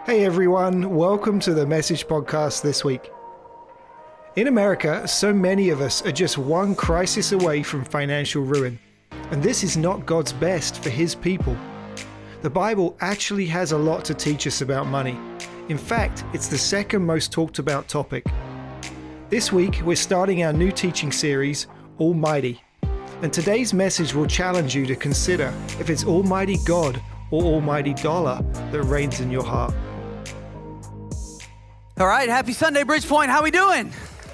Hey everyone, welcome to the Message Podcast this week. In America, so many of us are just one crisis away from financial ruin, and this is not God's best for His people. The Bible actually has a lot to teach us about money. In fact, it's the second most talked about topic. This week, we're starting our new teaching series, Almighty, and today's message will challenge you to consider if it's Almighty God or Almighty Dollar that reigns in your heart. All right, happy Sunday, Bridgepoint. How we doing?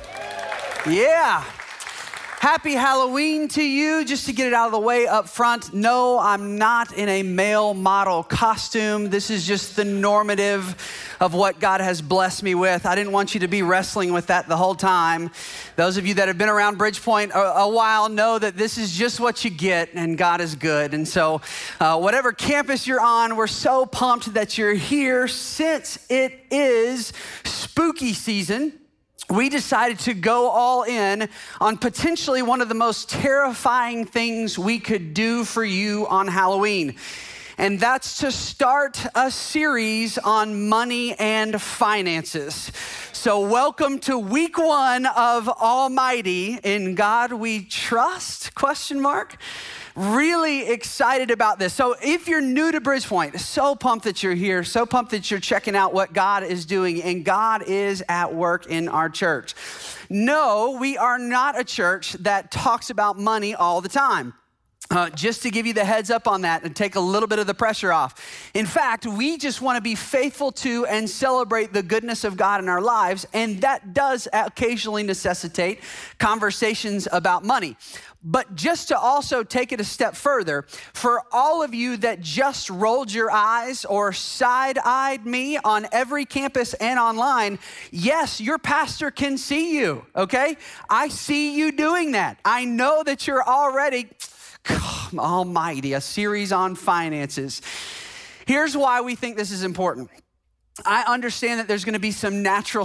Yeah. Happy Halloween to you. Just to get it out of the way up front, no, I'm not in a male model costume. This is just the normative of what God has blessed me with. I didn't want you to be wrestling with that the whole time. Those of you that have been around Bridgepoint a while know that this is just what you get, and God is good. And so whatever campus you're on, we're so pumped that you're here. Since it is spooky season, we decided to go all in on potentially one of the most terrifying things we could do for you on Halloween. And that's to start a series on money and finances. So welcome to week one of Almighty. In God we trust, ? Really excited about this. So if you're new to Bridgepoint, so pumped that you're here, so pumped that you're checking out what God is doing, and God is at work in our church. No, we are not a church that talks about money all the time. Just to give you the heads up on that and take a little bit of the pressure off. In fact, we just want to be faithful to and celebrate the goodness of God in our lives, and that does occasionally necessitate conversations about money. But just to also take it a step further, for all of you that just rolled your eyes or side-eyed me on every campus and online, yes, your pastor can see you, okay? I see you doing that. I know that you're already, Almighty, a series on finances. Here's why we think this is important. I understand that there's going to be some natural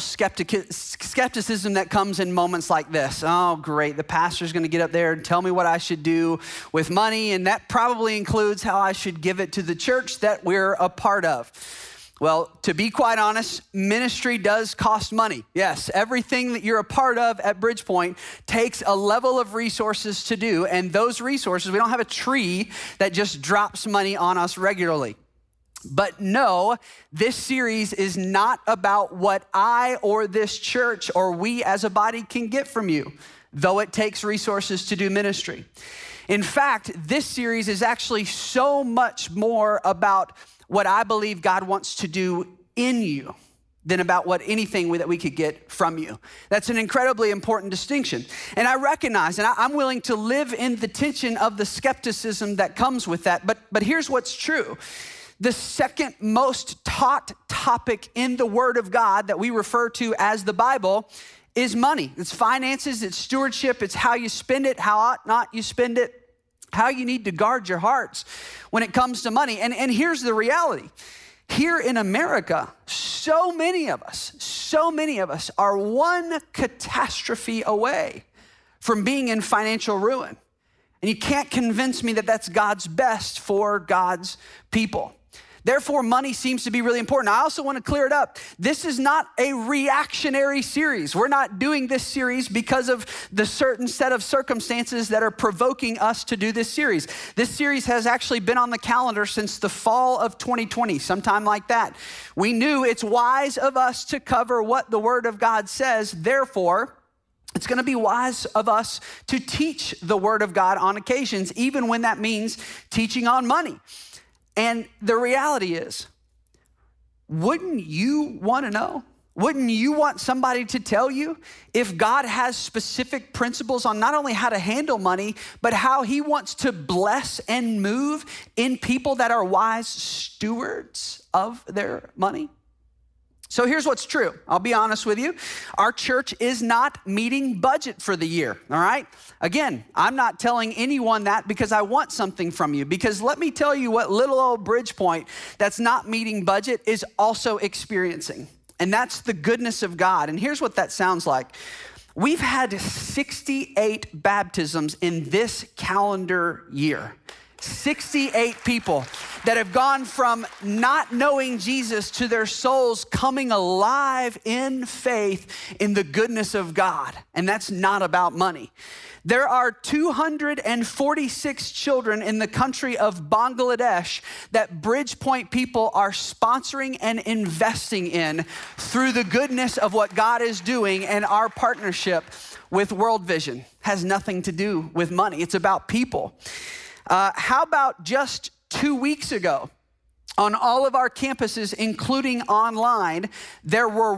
skepticism that comes in moments like this. Oh, great. The pastor's going to get up there and tell me what I should do with money, and that probably includes how I should give it to the church that we're a part of. Well, to be quite honest, ministry does cost money. Yes, everything that you're a part of at Bridgepoint takes a level of resources to do, and those resources, we don't have a tree that just drops money on us regularly. But no, this series is not about what I or this church or we as a body can get from you, though it takes resources to do ministry. In fact, this series is actually so much more about what I believe God wants to do in you than about what anything that we could get from you. That's an incredibly important distinction. And I recognize, and I'm willing to live in the tension of the skepticism that comes with that, but here's what's true. The second most taught topic in the Word of God that we refer to as the Bible is money. It's finances, it's stewardship, it's how you spend it, how ought not you spend it, how you need to guard your hearts when it comes to money. And here's the reality. Here in America, so many of us are one catastrophe away from being in financial ruin. And you can't convince me that that's God's best for God's people. Therefore, money seems to be really important. I also want to clear it up. This is not a reactionary series. We're not doing this series because of the certain set of circumstances that are provoking us to do this series. This series has actually been on the calendar since the fall of 2020, sometime like that. We knew it's wise of us to cover what the Word of God says. Therefore, it's going to be wise of us to teach the Word of God on occasions, even when that means teaching on money. And the reality is, wouldn't you want to know? Wouldn't you want somebody to tell you if God has specific principles on not only how to handle money, but how He wants to bless and move in people that are wise stewards of their money? So here's what's true. I'll be honest with you. Our church is not meeting budget for the year, all right? Again, I'm not telling anyone that because I want something from you. Because let me tell you what little old Bridgepoint that's not meeting budget is also experiencing. And that's the goodness of God. And here's what that sounds like. We've had 68 baptisms in this calendar year. 68 people that have gone from not knowing Jesus to their souls coming alive in faith in the goodness of God. And that's not about money. There are 246 children in the country of Bangladesh that Bridgepoint people are sponsoring and investing in through the goodness of what God is doing, and our partnership with World Vision has nothing to do with money. It's about people. How about just 2 weeks ago, on all of our campuses, including online, there were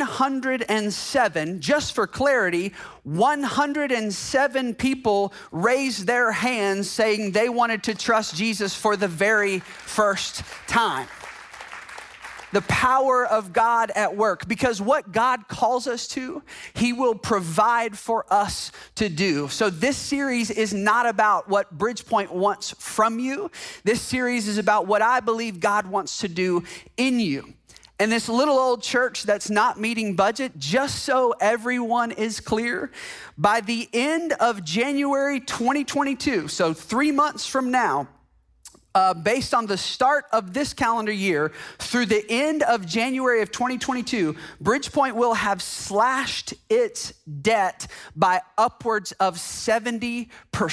107, just for clarity, 107 people raised their hands saying they wanted to trust Jesus for the very first time. The power of God at work, because what God calls us to, he will provide for us to do. So this series is not about what Bridgepoint wants from you. This series is about what I believe God wants to do in you. And this little old church that's not meeting budget, just so everyone is clear, by the end of January 2022, so 3 months from now, based on the start of this calendar year through the end of January of 2022, Bridgepoint will have slashed its debt by upwards of 70%.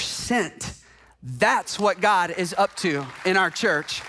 That's what God is up to in our church.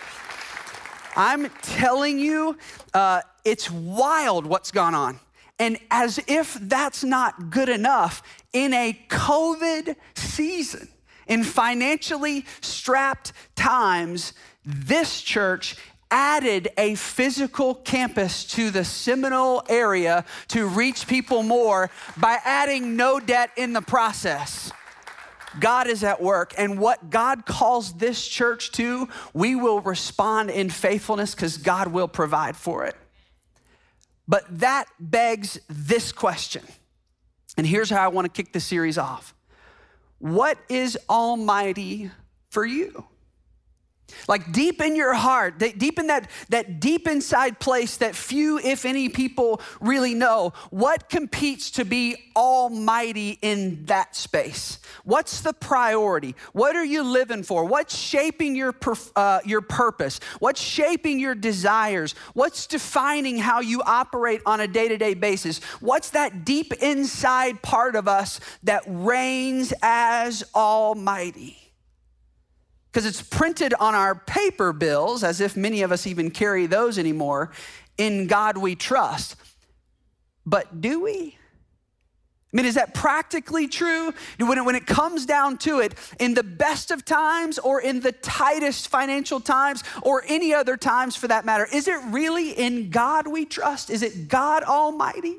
I'm telling you, it's wild what's gone on. And as if that's not good enough, in a COVID season, in financially strapped times, this church added a physical campus to the Seminole area to reach people more by adding no debt in the process. God is at work, and what God calls this church to, we will respond in faithfulness because God will provide for it. But that begs this question, and here's how I want to kick the series off. What is almighty for you? Like deep in your heart, deep in that deep inside place that few, if any, people really know, what competes to be almighty in that space? What's the priority? What are you living for? What's shaping your purpose? What's shaping your desires? What's defining how you operate on a day-to-day basis? What's that deep inside part of us that reigns as almighty? Because it's printed on our paper bills, as if many of us even carry those anymore, in God we trust. But do we? I mean, is that practically true? When it comes down to it, in the best of times or in the tightest financial times or any other times for that matter, is it really in God we trust? Is it God Almighty?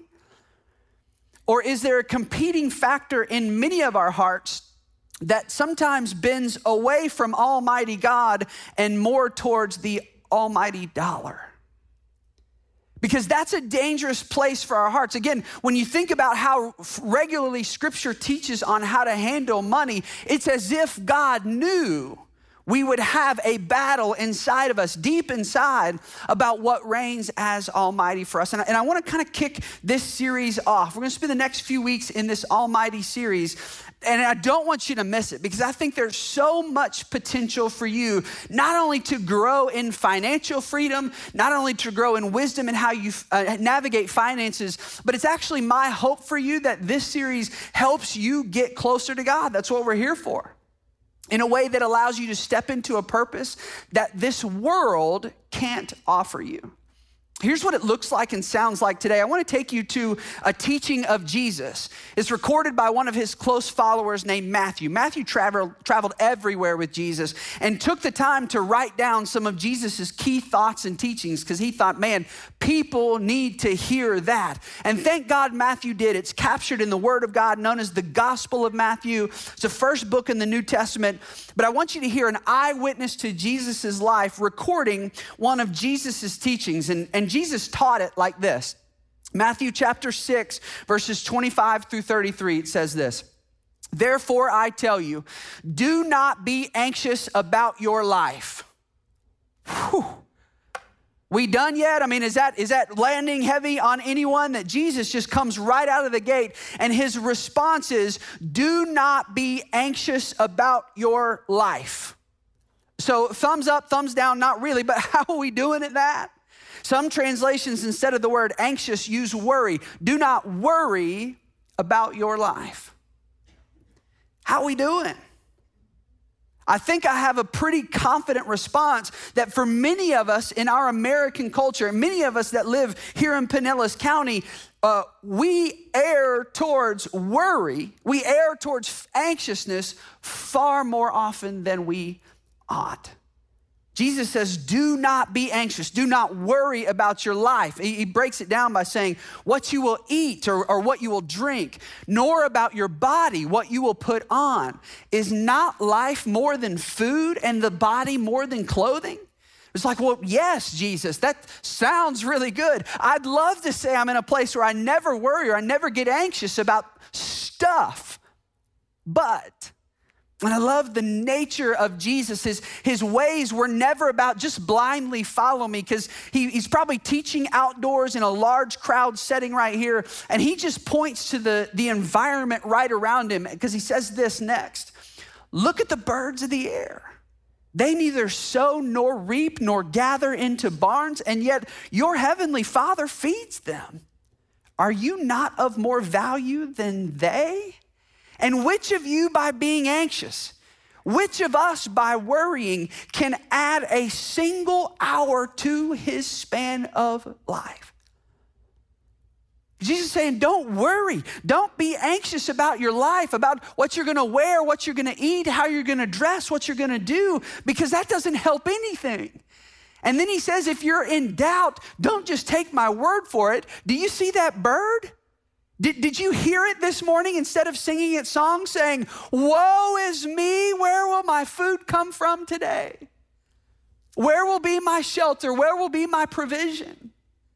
Or is there a competing factor in many of our hearts that sometimes bends away from Almighty God and more towards the almighty dollar? Because that's a dangerous place for our hearts. Again, when you think about how regularly Scripture teaches on how to handle money, it's as if God knew we would have a battle inside of us, deep inside, about what reigns as almighty for us. And I want to kind of kick this series off. We're going to spend the next few weeks in this almighty series. And I don't want you to miss it because I think there's so much potential for you, not only to grow in financial freedom, not only to grow in wisdom and how you navigate finances, but it's actually my hope for you that this series helps you get closer to God. That's what we're here for. In a way that allows you to step into a purpose that this world can't offer you. Here's what it looks like and sounds like today. I want to take you to a teaching of Jesus. It's recorded by one of his close followers named Matthew. Matthew traveled everywhere with Jesus and took the time to write down some of Jesus's key thoughts and teachings because he thought, man, people need to hear that. And thank God Matthew did. It's captured in the Word of God known as the Gospel of Matthew. It's the first book in the New Testament. But I want you to hear an eyewitness to Jesus's life recording one of Jesus's teachings. And Jesus taught it like this. Matthew chapter 6, verses 25 through 33, it says this. Therefore, I tell you, do not be anxious about your life. Whew. We done yet? I mean, is that landing heavy on anyone? That Jesus just comes right out of the gate and his response is, do not be anxious about your life. So thumbs up, thumbs down, not really, but how are we doing at that? Some translations, instead of the word anxious, use worry. Do not worry about your life. How are we doing? I think I have a pretty confident response that for many of us in our American culture, many of us that live here in Pinellas County, we err towards worry, we err towards anxiousness far more often than we ought. Jesus says, do not be anxious. Do not worry about your life. He breaks it down by saying what you will eat or what you will drink, nor about your body, what you will put on. Is not life more than food and the body more than clothing? It's like, well, yes, Jesus, that sounds really good. I'd love to say I'm in a place where I never worry or I never get anxious about stuff, but... And I love the nature of Jesus. His ways were never about just blindly follow me, because he's probably teaching outdoors in a large crowd setting right here. And he just points to the environment right around him, because he says this next. Look at the birds of the air. They neither sow nor reap nor gather into barns, and yet your heavenly Father feeds them. Are you not of more value than they? And which of you by being anxious, which of us by worrying can add a single hour to his span of life? Jesus is saying, don't worry. Don't be anxious about your life, about what you're gonna wear, what you're gonna eat, how you're gonna dress, what you're gonna do, because that doesn't help anything. And then he says, if you're in doubt, don't just take my word for it. Do you see that bird? Did you hear it this morning instead of singing its song saying, woe is me, where will my food come from today? Where will be my shelter? Where will be my provision?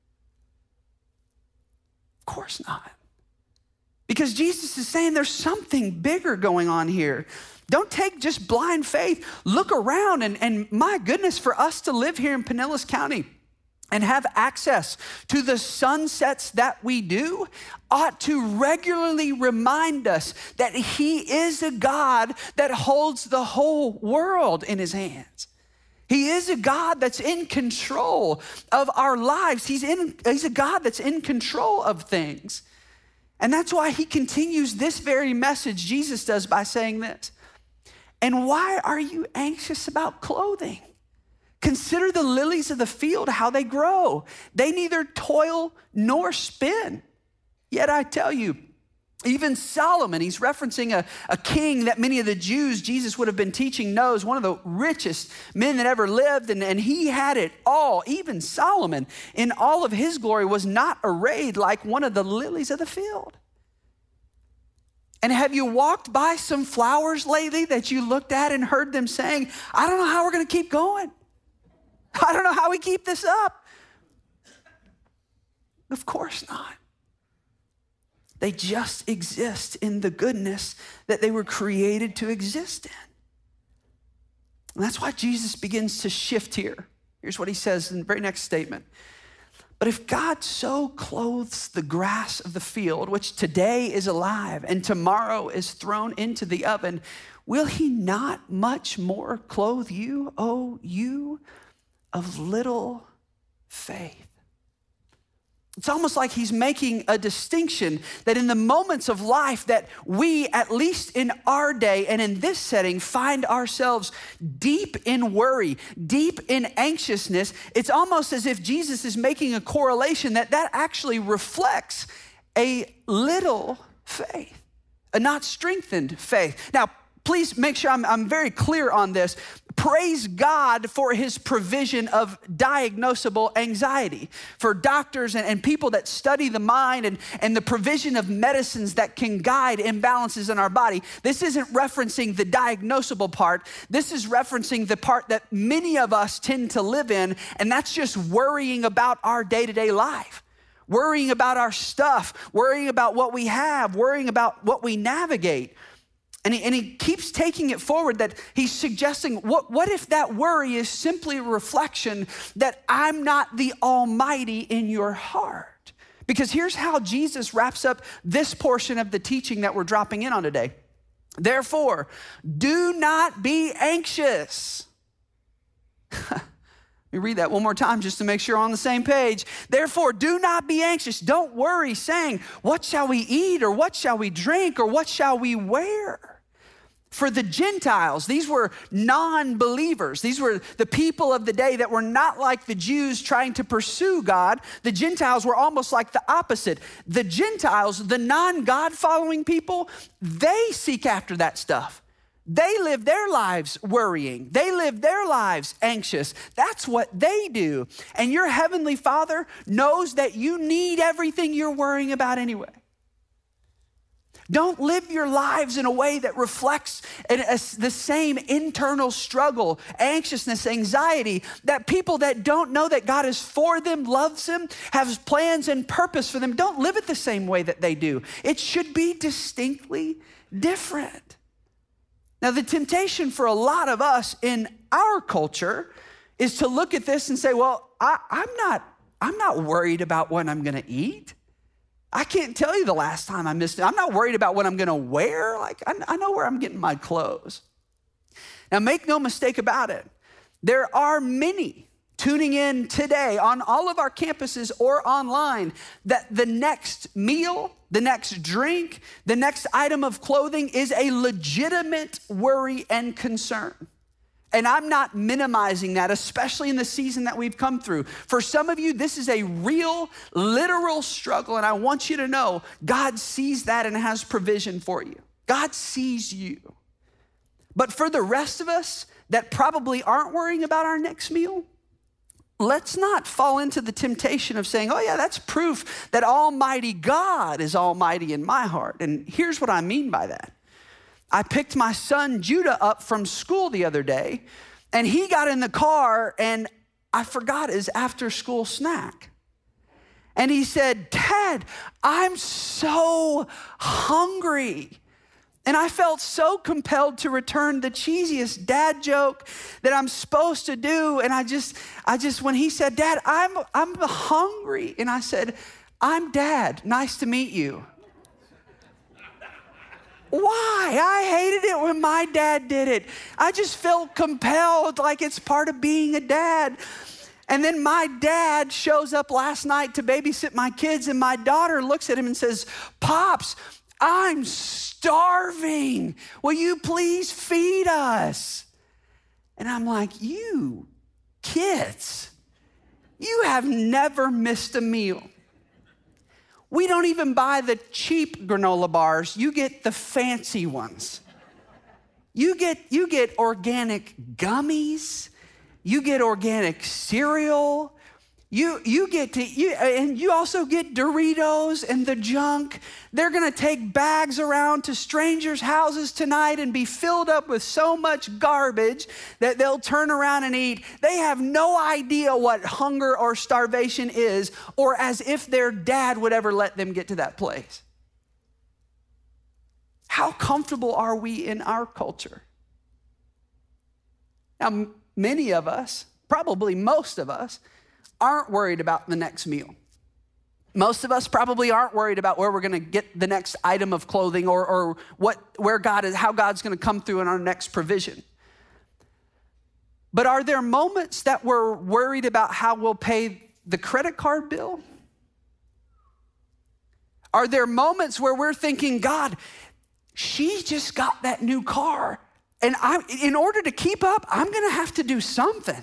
Of course not. Because Jesus is saying there's something bigger going on here. Don't take just blind faith. Look around and my goodness, for us to live here in Pinellas County and have access to the sunsets that we do ought to regularly remind us that he is a God that holds the whole world in his hands. He is a God that's in control of our lives. He's a God that's in control of things. And that's why he continues this very message, Jesus does, by saying this. And why are you anxious about clothing? Consider the lilies of the field, how they grow. They neither toil nor spin. Yet I tell you, even Solomon, he's referencing a king that many of the Jews Jesus would have been teaching knows, one of the richest men that ever lived, and he had it all. Even Solomon, in all of his glory, was not arrayed like one of the lilies of the field. And have you walked by some flowers lately that you looked at and heard them saying, I don't know how we're gonna keep going. I don't know how we keep this up. Of course not. They just exist in the goodness that they were created to exist in. And that's why Jesus begins to shift here. Here's what he says in the very next statement. But if God so clothes the grass of the field, which today is alive and tomorrow is thrown into the oven, will he not much more clothe you, O you of little faith? It's almost like he's making a distinction that in the moments of life that we, at least in our day and in this setting, find ourselves deep in worry, deep in anxiousness. It's almost as if Jesus is making a correlation that actually reflects a little faith, a not strengthened faith. Now, please make sure I'm very clear on this. Praise God for his provision of diagnosable anxiety, for doctors and people that study the mind and the provision of medicines that can guide imbalances in our body. This isn't referencing the diagnosable part. This is referencing the part that many of us tend to live in, and that's just worrying about our day-to-day life, worrying about our stuff, worrying about what we have, worrying about what we navigate. And he keeps taking it forward that he's suggesting, what if that worry is simply a reflection that I'm not the Almighty in your heart? Because here's how Jesus wraps up this portion of the teaching that we're dropping in on today. Therefore, do not be anxious. Let me read that one more time just to make sure we're on the same page. Therefore, do not be anxious. Don't worry, saying, what shall we eat, or what shall we drink, or what shall we wear? For the Gentiles, these were non-believers. These were the people of the day that were not like the Jews trying to pursue God. The Gentiles were almost like the opposite. The Gentiles, the non-God following people, they seek after that stuff. They live their lives worrying. They live their lives anxious. That's what they do. And your heavenly Father knows that you need everything you're worrying about anyway. Don't live your lives in a way that reflects the same internal struggle, anxiousness, anxiety that people that don't know that God is for them, loves them, has plans and purpose for them. Don't live it the same way that they do. It should be distinctly different. Now, the temptation for a lot of us in our culture is to look at this and say, well, I'm not worried about what I'm going to eat. I can't tell you the last time I missed it. I'm not worried about what I'm going to wear. Like, I know where I'm getting my clothes. Now, make no mistake about it. There are many tuning in today on all of our campuses or online that the next meal, the next drink, the next item of clothing is a legitimate worry and concern. And I'm not minimizing that, especially in the season that we've come through. For some of you, this is a real, literal struggle, and I want you to know God sees that and has provision for you. God sees you. But for the rest of us that probably aren't worrying about our next meal, let's not fall into the temptation of saying, oh yeah, that's proof that Almighty God is almighty in my heart. And here's what I mean by that. I picked my son Judah up from school the other day, and he got in the car and I forgot his after school snack. And he said, Dad, I'm so hungry. And I felt so compelled to return the cheesiest dad joke that I'm supposed to do. And I just when he said, Dad, I'm hungry. And I said, I'm Dad, nice to meet you. Why? I hated it when my dad did it. I just felt compelled, like it's part of being a dad. And then my dad shows up last night to babysit my kids, and my daughter looks at him and says, Pops, I'm starving. Will you please feed us? And I'm like, you kids, you have never missed a meal. We don't even buy the cheap granola bars. You get the fancy ones. You get organic gummies. You get organic cereal. And you also get Doritos and the junk. They're gonna take bags around to strangers' houses tonight and be filled up with so much garbage that they'll turn around and eat. They have no idea what hunger or starvation is, or as if their dad would ever let them get to that place. How comfortable are we in our culture? Now, many of us, probably most of us, aren't worried about the next meal. Most of us probably aren't worried about where we're going to get the next item of clothing or where God is, how God's going to come through in our next provision. But are there moments that we're worried about how we'll pay the credit card bill? Are there moments where we're thinking, God, she just got that new car, and in order to keep up, I'm going to have to do something.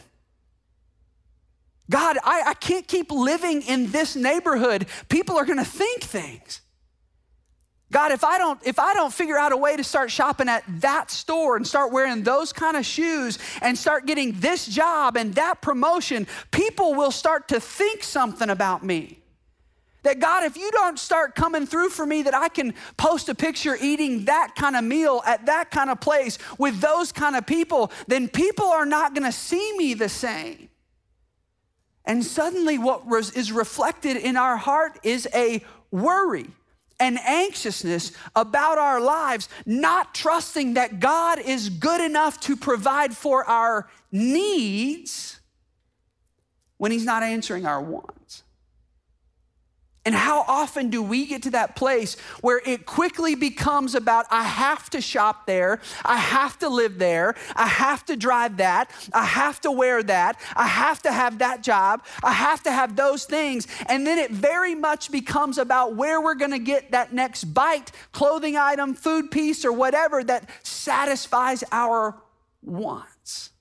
God, I can't keep living in this neighborhood. People are gonna think things. God, if I don't figure out a way to start shopping at that store and start wearing those kind of shoes and start getting this job and that promotion, people will start to think something about me. That God, if you don't start coming through for me that I can post a picture eating that kind of meal at that kind of place with those kind of people, then people are not gonna see me the same. And suddenly what is reflected in our heart is a worry and anxiousness about our lives, not trusting that God is good enough to provide for our needs when he's not answering our wants. And how often do we get to that place where it quickly becomes about, I have to shop there, I have to live there, I have to drive that, I have to wear that, I have to have that job, I have to have those things. And then it very much becomes about where we're gonna get that next bite, clothing item, food piece, or whatever that satisfies our wants.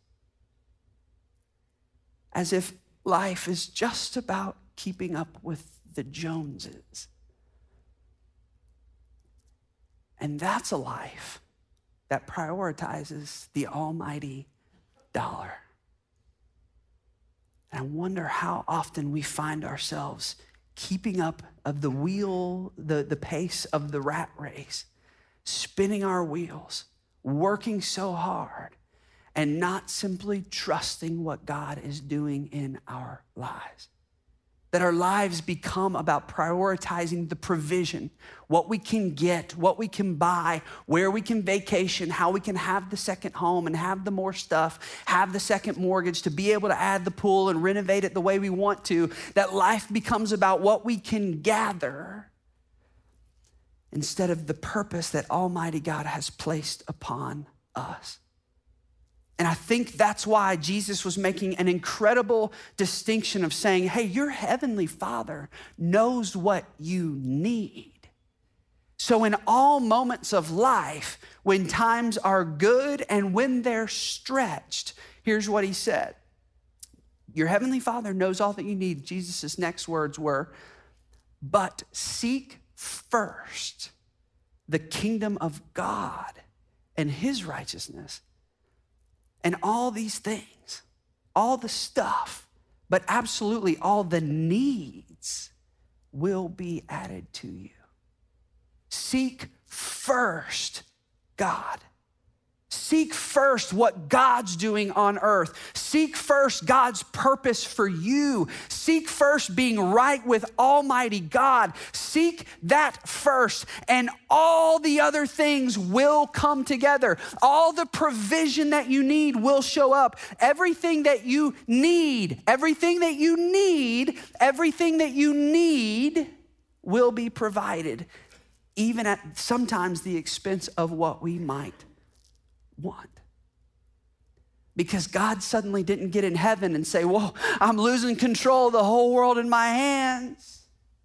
As if life is just about keeping up with the Joneses. And that's a life that prioritizes the almighty dollar. And I wonder how often we find ourselves keeping up of the wheel, the pace of the rat race, spinning our wheels, working so hard, and not simply trusting what God is doing in our lives. That our lives become about prioritizing the provision, what we can get, what we can buy, where we can vacation, how we can have the second home and have the more stuff, have the second mortgage to be able to add the pool and renovate it the way we want to. That life becomes about what we can gather instead of the purpose that Almighty God has placed upon us. And I think that's why Jesus was making an incredible distinction of saying, hey, your heavenly Father knows what you need. So in all moments of life, when times are good and when they're stretched, here's what he said. Your heavenly Father knows all that you need. Jesus' next words were, but seek first the kingdom of God and his righteousness. And all these things, all the stuff, but absolutely all the needs will be added to you. Seek first God. Seek first what God's doing on earth. Seek first God's purpose for you. Seek first being right with Almighty God. Seek that first, and all the other things will come together. All the provision that you need will show up. Everything that you need, everything that you need, everything that you need will be provided, even at sometimes the expense of what we might want. Because God suddenly didn't get in heaven and say, whoa, I'm losing control of the whole world in my hands.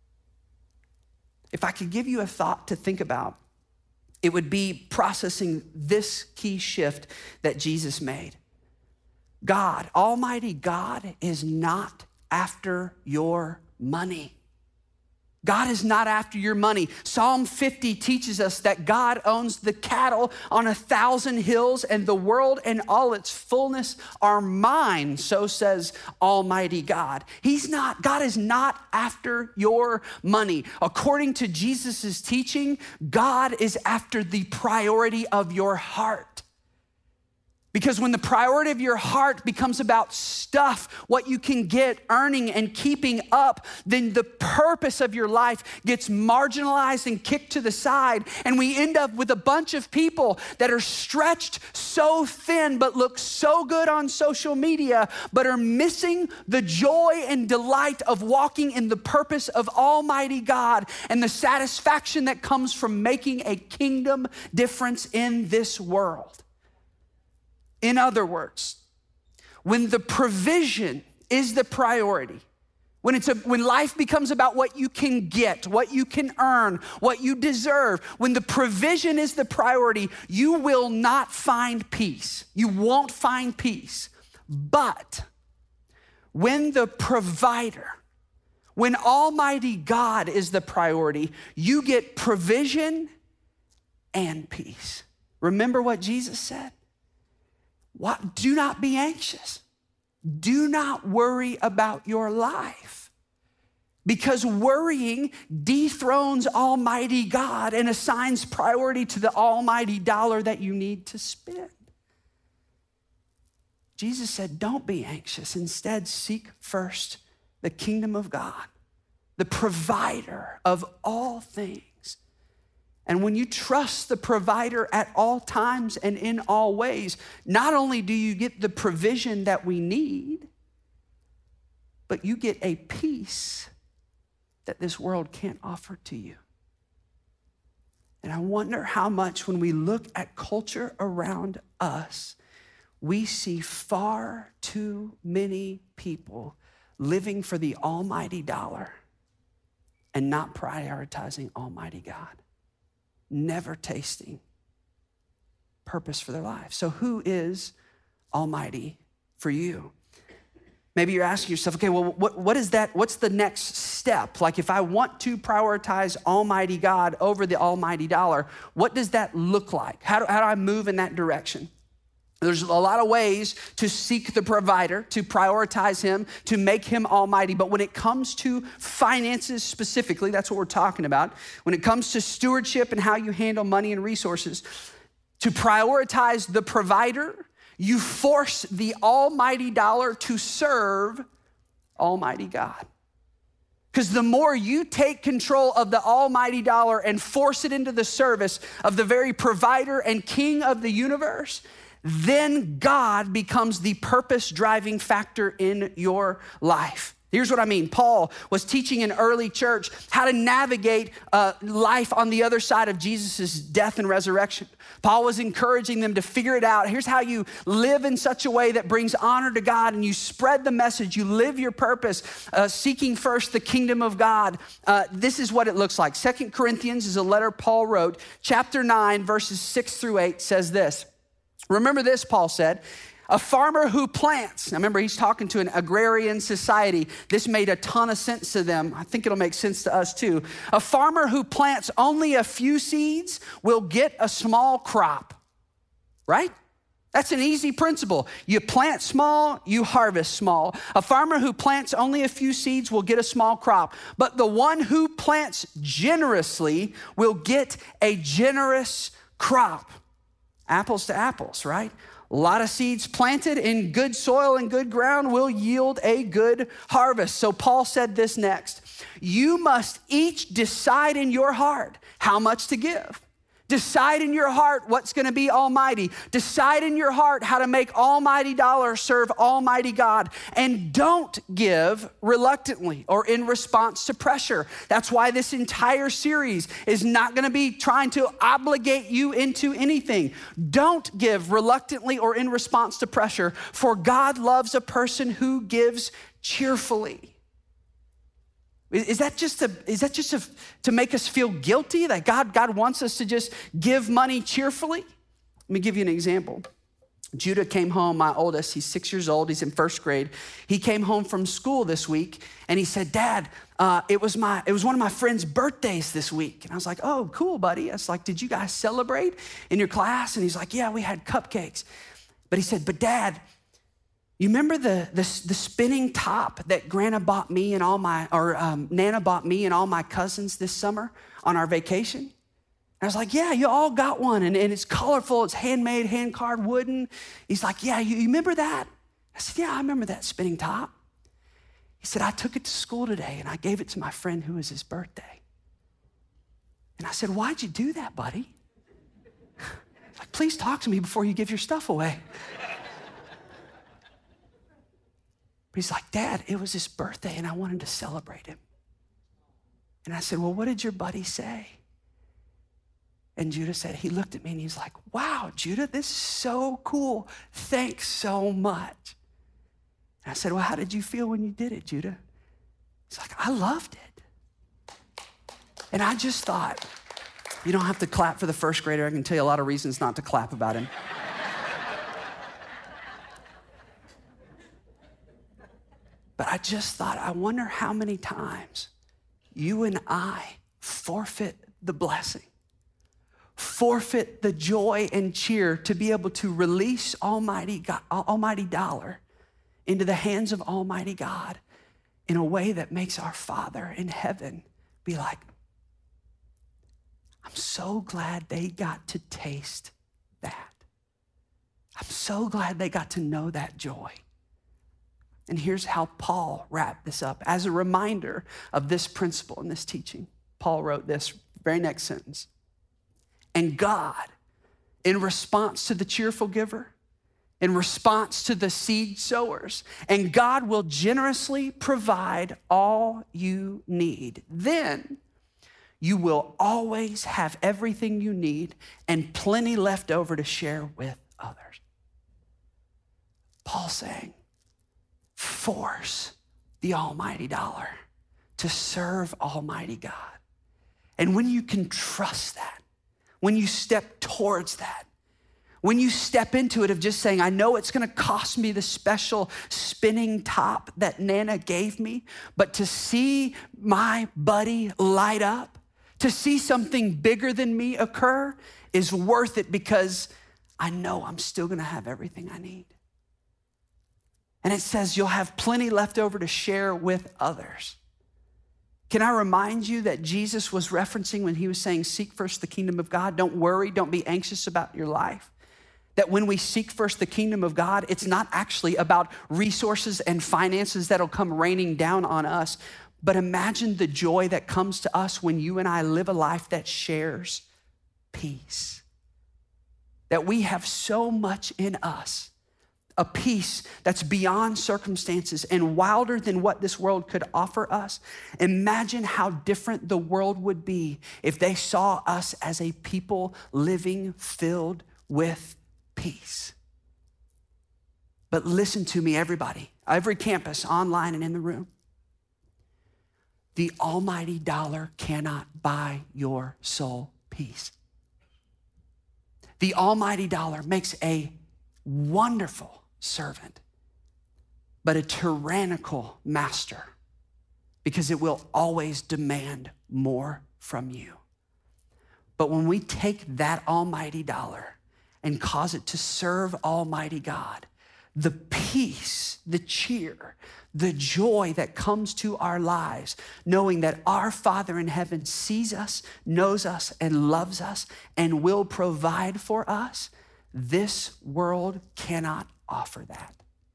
If I could give you a thought to think about, it would be processing this key shift that Jesus made. God, Almighty God, is not after your money. God is not after your money. Psalm 50 teaches us that God owns the cattle on 1,000 hills, and the world and all its fullness are mine, so says Almighty God. God is not after your money. According to Jesus' teaching, God is after the priority of your heart. Because when the priority of your heart becomes about stuff, what you can get, earning and keeping up, then the purpose of your life gets marginalized and kicked to the side. And we end up with a bunch of people that are stretched so thin, but look so good on social media, but are missing the joy and delight of walking in the purpose of Almighty God and the satisfaction that comes from making a kingdom difference in this world. In other words, when the provision is the priority, when life becomes about what you can get, what you can earn, what you deserve, when the provision is the priority, you will not find peace. You won't find peace. But when the provider, when Almighty God is the priority, you get provision and peace. Remember what Jesus said? Do not be anxious. Do not worry about your life, because worrying dethrones Almighty God and assigns priority to the almighty dollar that you need to spend. Jesus said, don't be anxious. Instead, seek first the kingdom of God, the provider of all things. And when you trust the provider at all times and in all ways, not only do you get the provision that we need, but you get a peace that this world can't offer to you. And I wonder how much when we look at culture around us, we see far too many people living for the almighty dollar and not prioritizing almighty God, never tasting purpose for their life. So who is almighty for you? Maybe you're asking yourself, okay, well, what is that? What's the next step? Like if I want to prioritize almighty God over the almighty dollar, what does that look like? How do I move in that direction? There's a lot of ways to seek the provider, to prioritize him, to make him almighty. But when it comes to finances specifically, that's what we're talking about. When it comes to stewardship and how you handle money and resources, to prioritize the provider, you force the almighty dollar to serve almighty God. Because the more you take control of the almighty dollar and force it into the service of the very provider and king of the universe, then God becomes the purpose-driving factor in your life. Here's what I mean. Paul was teaching an early church how to navigate life on the other side of Jesus' death and resurrection. Paul was encouraging them to figure it out. Here's how you live in such a way that brings honor to God and you spread the message. You live your purpose, seeking first the kingdom of God. This is what it looks like. 2 Corinthians is a letter Paul wrote. Chapter 9, verses 6-8 says this. Remember this, Paul said, a farmer who plants. Now remember, he's talking to an agrarian society. This made a ton of sense to them. I think it'll make sense to us too. A farmer who plants only a few seeds will get a small crop, right? That's an easy principle. You plant small, you harvest small. A farmer who plants only a few seeds will get a small crop. But the one who plants generously will get a generous crop. Apples to apples, right? A lot of seeds planted in good soil and good ground will yield a good harvest. So Paul said this next. You must each decide in your heart how much to give. Decide in your heart what's going to be almighty. Decide in your heart how to make almighty dollar serve almighty God. And don't give reluctantly or in response to pressure. That's why this entire series is not going to be trying to obligate you into anything. Don't give reluctantly or in response to pressure, for God loves a person who gives cheerfully. Is that just to make us feel guilty that God wants us to just give money cheerfully? Let me give you an example. Judah came home, my oldest, he's 6 years old, he's in first grade. He came home from school this week and he said, Dad, it was one of my friend's birthdays this week. And I was like, oh, cool, buddy. I was like, did you guys celebrate in your class? And he's like, yeah, we had cupcakes. But he said, but Dad, you remember the spinning top that Nana bought me and all my cousins this summer on our vacation? And I was like, yeah, you all got one. And it's colorful, it's handmade, hand-carved wooden. He's like, yeah, you remember that? I said, yeah, I remember that spinning top. He said, I took it to school today and I gave it to my friend who was his birthday. And I said, why'd you do that, buddy? Like, please talk to me before you give your stuff away. But he's like, Dad, it was his birthday and I wanted to celebrate him. And I said, well, what did your buddy say? And Judah said, he looked at me and he's like, wow, Judah, this is so cool. Thanks so much. And I said, well, how did you feel when you did it, Judah? He's like, I loved it. And I just thought, you don't have to clap for the first grader. I can tell you a lot of reasons not to clap about him. But I just thought, I wonder how many times you and I forfeit the blessing, forfeit the joy and cheer to be able to release almighty dollar into the hands of almighty God in a way that makes our Father in heaven be like, I'm so glad they got to taste that. I'm so glad they got to know that joy. And here's how Paul wrapped this up. As a reminder of this principle and this teaching, Paul wrote this very next sentence. And God, in response to the cheerful giver, in response to the seed sowers, and God will generously provide all you need. Then you will always have everything you need and plenty left over to share with others. Paul's saying, force the almighty dollar to serve Almighty God. And when you can trust that, when you step towards that, when you step into it of just saying, I know it's gonna cost me the special spinning top that Nana gave me, but to see my buddy light up, to see something bigger than me occur is worth it because I know I'm still gonna have everything I need. And it says you'll have plenty left over to share with others. Can I remind you that Jesus was referencing when he was saying, seek first the kingdom of God? Don't worry, don't be anxious about your life. That when we seek first the kingdom of God, it's not actually about resources and finances that'll come raining down on us, but imagine the joy that comes to us when you and I live a life that shares peace. That we have so much in us, a peace that's beyond circumstances and wilder than what this world could offer us. Imagine how different the world would be if they saw us as a people living filled with peace. But listen to me, everybody, every campus, online and in the room. The almighty dollar cannot buy your soul peace. The almighty dollar makes a wonderful servant, but a tyrannical master, because it will always demand more from you. But when we take that almighty dollar and cause it to serve Almighty God, the peace, the cheer, the joy that comes to our lives, knowing that our Father in heaven sees us, knows us, and loves us, and will provide for us, this world cannot offer that.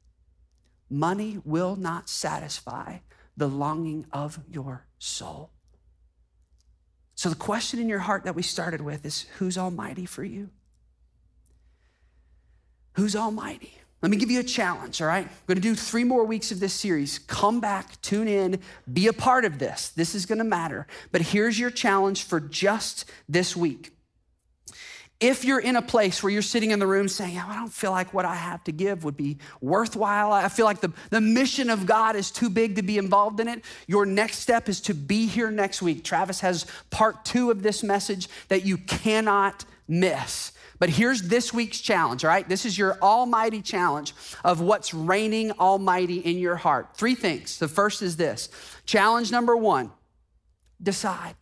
Money will not satisfy the longing of your soul. So the question in your heart that we started with is, who's almighty for you? Who's almighty? Let me give you a challenge, all right? We're gonna do 3 more weeks of this series. Come back, tune in, be a part of this. This is gonna matter. But here's your challenge for just this week. If you're in a place where you're sitting in the room saying, I don't feel like what I have to give would be worthwhile. I feel like the mission of God is too big to be involved in it. Your next step is to be here next week. Travis has part 2 of this message that you cannot miss. But here's this week's challenge, all right? This is your almighty challenge of what's reigning almighty in your heart. 3 things. The first is this. Challenge number 1, decide.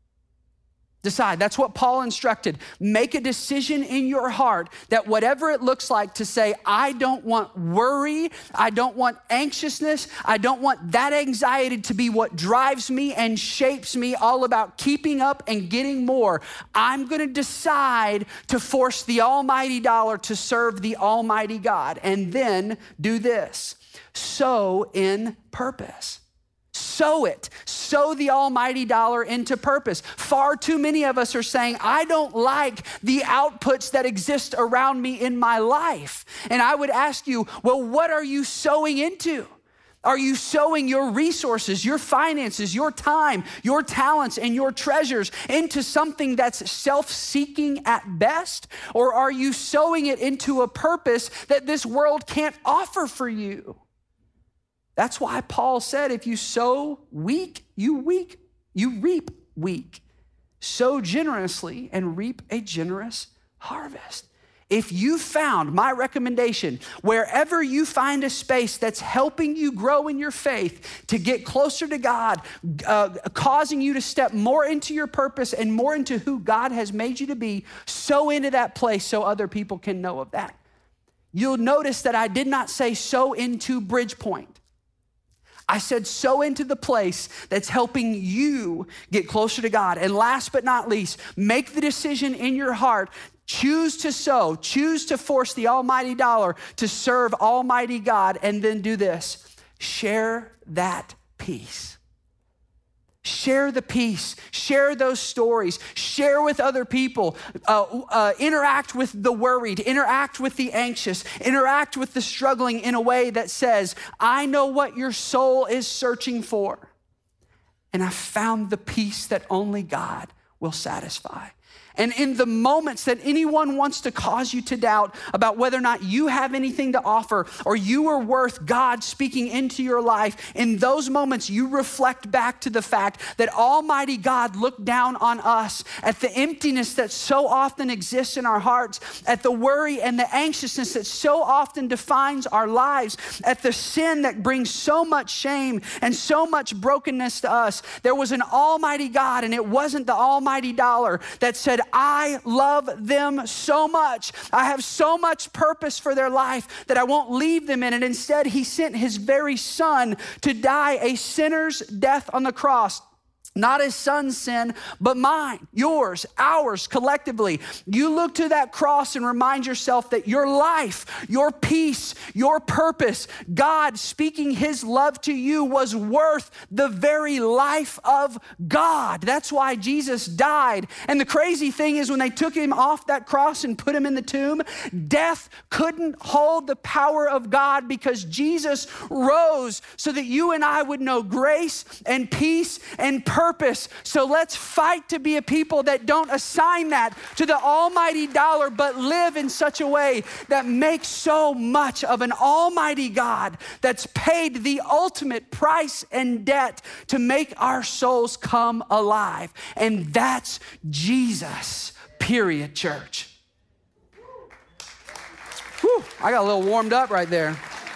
Decide. That's what Paul instructed. Make a decision in your heart that whatever it looks like to say, I don't want worry, I don't want anxiousness, I don't want that anxiety to be what drives me and shapes me, all about keeping up and getting more. I'm gonna decide to force the almighty dollar to serve the almighty God. And then do this, sow in purpose. Sow it. Sow the almighty dollar into purpose. Far too many of us are saying, I don't like the outputs that exist around me in my life. And I would ask you, well, what are you sowing into? Are you sowing your resources, your finances, your time, your talents, and your treasures into something that's self-seeking at best? Or are you sowing it into a purpose that this world can't offer for you? That's why Paul said, if you sow weak, you reap weak. Sow generously and reap a generous harvest. If you found, my recommendation, wherever you find a space that's helping you grow in your faith to get closer to God, causing you to step more into your purpose and more into who God has made you to be, sow into that place so other people can know of that. You'll notice that I did not say sow into Bridgepoint. I said, sow into the place that's helping you get closer to God. And last but not least, make the decision in your heart. Choose to sow, choose to force the almighty dollar to serve Almighty God. And then do this, share that peace. Share the peace, share those stories, share with other people, interact with the worried, interact with the anxious, interact with the struggling in a way that says, I know what your soul is searching for, and I found the peace that only God will satisfy. And in the moments that anyone wants to cause you to doubt about whether or not you have anything to offer or you are worth God speaking into your life, in those moments you reflect back to the fact that Almighty God looked down on us at the emptiness that so often exists in our hearts, at the worry and the anxiousness that so often defines our lives, at the sin that brings so much shame and so much brokenness to us. There was an Almighty God, and it wasn't the almighty dollar, that said, I love them so much. I have so much purpose for their life that I won't leave them in it. Instead, he sent his very son to die a sinner's death on the cross. Not his son's sin, but mine, yours, ours, collectively. You look to that cross and remind yourself that your life, your peace, your purpose, God speaking his love to you was worth the very life of God. That's why Jesus died. And the crazy thing is, when they took him off that cross and put him in the tomb, death couldn't hold the power of God, because Jesus rose so that you and I would know grace and peace and purpose. So let's fight to be a people that don't assign that to the almighty dollar, but live in such a way that makes so much of an almighty God that's paid the ultimate price and debt to make our souls come alive. And that's Jesus, period, church. Whew, I got a little warmed up right there.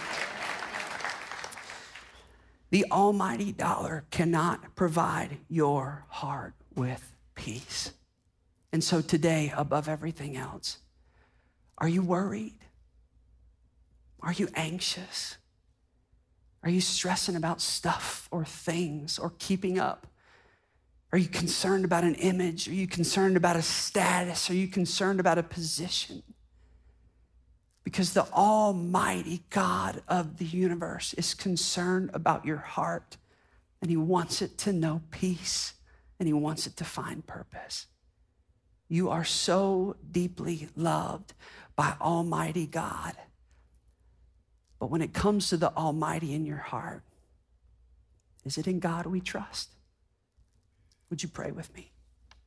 The almighty dollar cannot provide your heart with peace. And so today, above everything else, are you worried? Are you anxious? Are you stressing about stuff or things or keeping up? Are you concerned about an image? Are you concerned about a status? Are you concerned about a position? Because the almighty God of the universe is concerned about your heart, and he wants it to know peace, and he wants it to find purpose. You are so deeply loved by Almighty God. But when it comes to the almighty in your heart, is it in God we trust? Would you pray with me?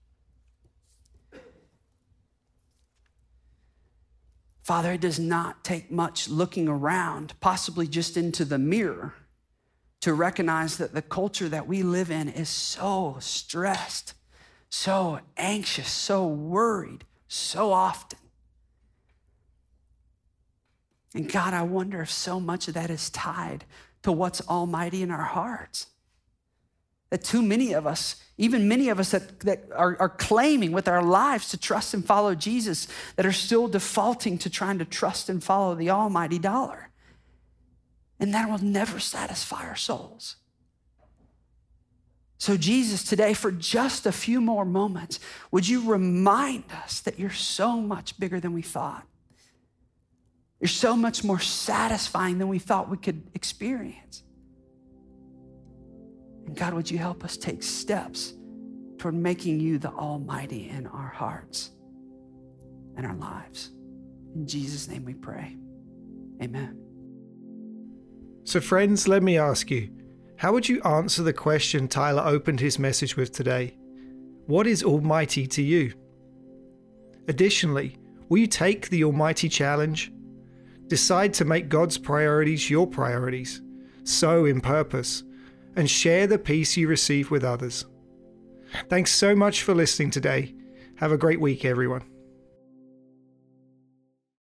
Father, it does not take much looking around, possibly just into the mirror, to recognize that the culture that we live in is so stressed, so anxious, so worried, so often. And God, I wonder if so much of that is tied to what's almighty in our hearts. That too many of us, even many of us that are claiming with our lives to trust and follow Jesus, that are still defaulting to trying to trust and follow the almighty dollar. And that will never satisfy our souls. So Jesus, today, for just a few more moments, would you remind us that you're so much bigger than we thought? You're so much more satisfying than we thought we could experience. And God, would you help us take steps toward making you the almighty in our hearts and our lives. In Jesus' name we pray. Amen. So friends, let me ask you, how would you answer the question Tyler opened his message with today? What is almighty to you? Additionally, will you take the almighty challenge? Decide to make God's priorities your priorities, sow in purpose, and share the peace you receive with others. Thanks so much for listening today. Have a great week, everyone.